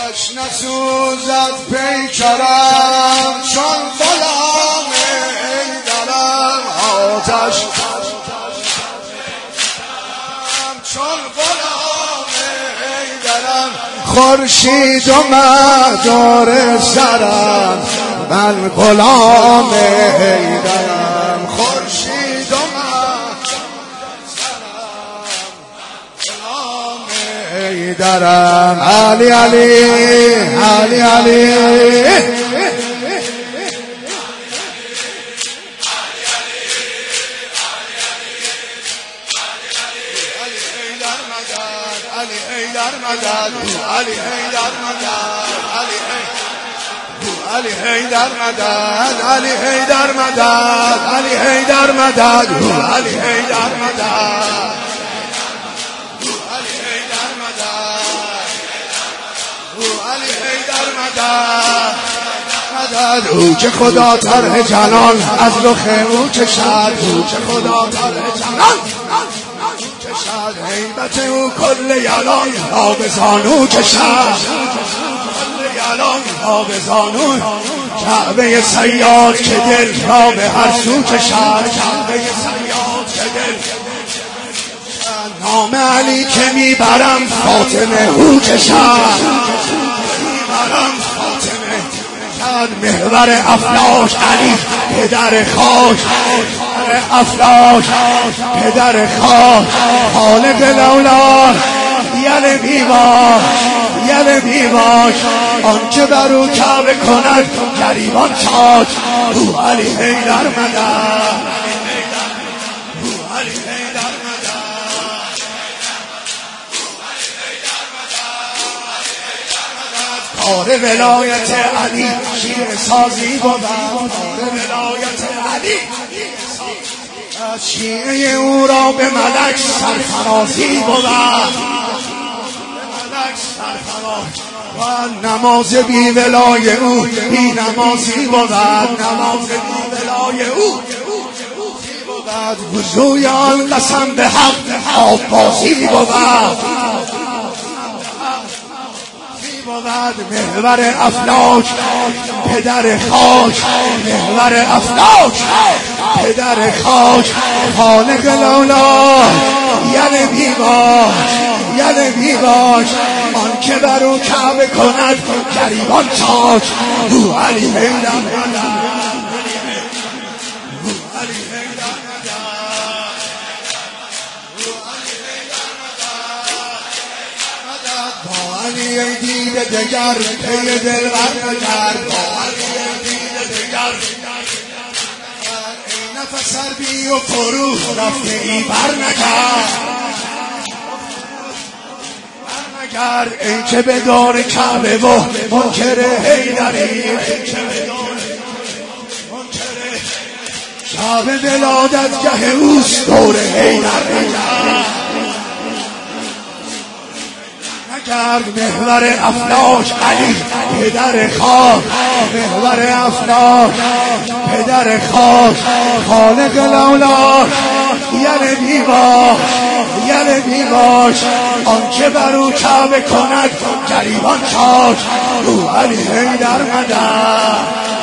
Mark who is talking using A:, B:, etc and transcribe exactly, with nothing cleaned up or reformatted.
A: آتش نسوزد پیکرم چون غلام حیدرم آتش چون غلام حیدرم خورشید و مدار سرم من غلام حیدرم خورشید و مدار سرم غلام حیدرم علی علی علی علی علی حیدر مدد علی حیدر مدد علی حیدر مدد علی حیدر مدد علی حیدر مدد علی حیدر مدد علی حیدر مدد علی حیدر مدد مدد او که خدا طرح جلال از رخ او کشد او که خدا طرح جلال هیبت او کل یلان را به زانو کشد کل یلان را به زانو کعبه صیاد که دل را به هر سو کشد کعبه صیاد که دل نام علی که میبرم فاطمه او کشد میبرم فاطمه کشد محور افلاک علی پدر خاک افلاک پدر خاک خالق لولا یل بیواش یل بیواش آن که بر او کعبه کند گریبان چاک او علی حیدر مدد او علی حیدر مدد کار ولایت علی شیر سازی بود کار ولایت علی شیعه او را به ملک سرفرازی بود و نماز بی ولای او بی نمازی بود نماز بی ولای او بود وضوی آن قسم به حق آب بازی بود محور افلاک پدر خاک محور افلاک پدر خاک خالق لولا یل بیواش یل بیواش آن که بر او کعبه کند گریبان چاک او علی حیدر مدد علی ای دیده دگر پی دل بر نکرد با علی ای دیده دگر ای نفس بی و فرو رفته ای بر نکرد بر نکرد ای که به دار کعبه و منکر حیدری ای که به دار منکر شب ولادت گه اوست دور حیدر نکرد کرد محور افلاک علی پدر خاک محور افلاک پدر خاک خالق لولا یل بیواش یل بیواش آن که بر او کعبه کند گریبان چاک او علی حیدر مدد